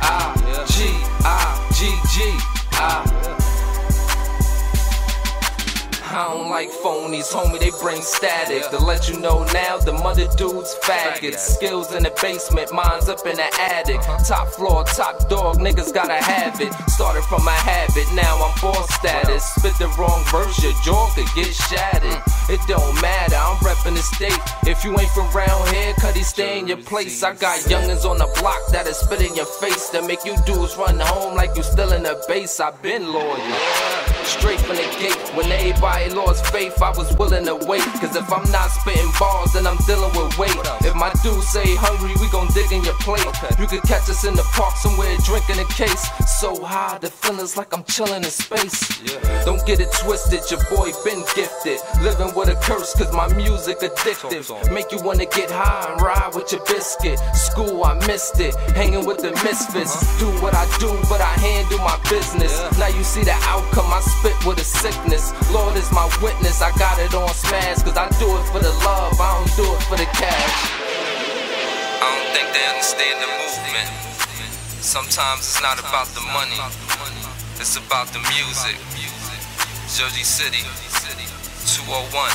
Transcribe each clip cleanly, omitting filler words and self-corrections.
I don't like phonies, homie, they bring static. To let you know now, the mother dudes faggots. Skills in the basement, mine's up in the attic. Top floor, top dog, niggas gotta have it. Started from a habit, now I'm boss status. Spit the wrong verse, your jaw could get shattered. It don't matter, I'm reppin' the state. If you ain't from round here, Cuddy, stay in your place. I got youngins on the block that'll spit in your face, that make you dudes run home like you still in the base. I been loyal, straight from the gate. When everybody lost faith, I was willing to wait. Cause if I'm not spitting balls, then I'm dealing with weight. If my dudes say hungry, we gon' dig in your plate. You could catch us in the park somewhere drinking a case. So high, the feeling's like I'm chilling in space. Don't get it twisted, your boy been gifted. Living with a curse cause my music addictive. Make you wanna get high and ride with your biscuit. School, I missed it, hanging with the misfits. Do what I do, but I handle my business. Now you see the outcome, I spit with a sickness. Lord is my witness, I got it on smash. Cause I do it for the love, I don't do it for the cash. I don't think they understand the movement. Sometimes it's not about the money, it's about the music. Jersey City, 201.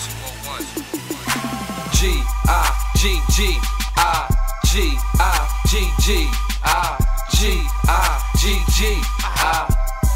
G-I-G-G-I-G-I-G-G-I-G-I-G-G-I.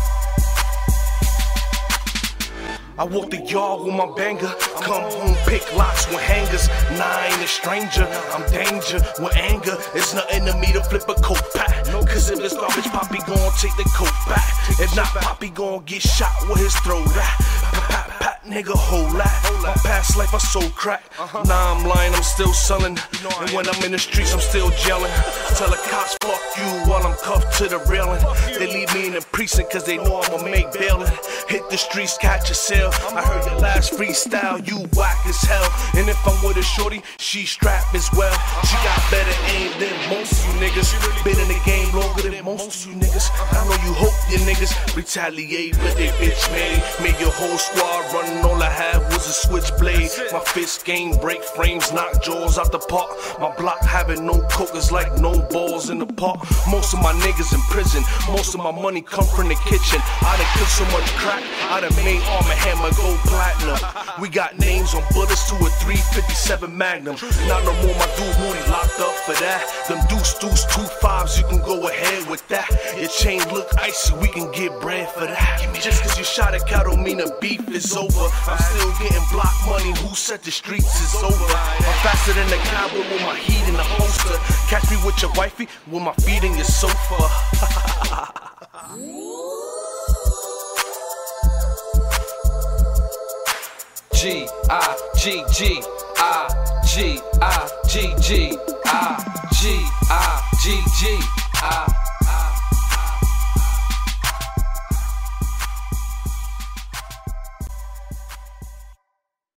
I walk the yard with my banger. Come home, pick locks with hangers. Nah, I ain't a stranger, I'm danger with anger. It's nothing to me to flip a coat pack. Cause if it's garbage, Poppy gon' take the coat back. If not, Poppy gon' get shot with his throat at. Pat, nigga, whole lot. My past life, I sold crack. Nah, I'm lying, I'm still selling. And when I'm in the streets, I'm still gelling. Tell the cops, fuck you, while I'm cuffed to the railing. They leave me in the precinct cause they know I'ma make bailin'. Hit the streets, catch a sale. I heard your last freestyle, you whack as hell. And if I'm with a shorty, she strapped as well. She got better aim than most of you niggas. Been in the game longer than most of you niggas. I know you hope your niggas retaliate, but they bitch made your whole squad running. All I had was a switchblade. My fist game break frames, knock jaws out the park. My block having no cokers like no balls in the park. Most of my niggas in prison, most of my money come from the kitchen. I done killed so much crack, I done made Arm & Hammer go platinum. We got names on bullets to a 357 Magnum. Not no more, my dude Moody locked up for that. Them deuce 2-5s, you can go ahead with that. Your chain look icy, we can get bread for that. Just cause you shot a cow don't mean the beef is over. I'm still getting block money, who said the streets is over? I'm faster than the cowboy with my heat in the holster. Catch me with your wifey, with my feet in your sofa. G-I-G-G-I-G-I-G-G-I-G-G-I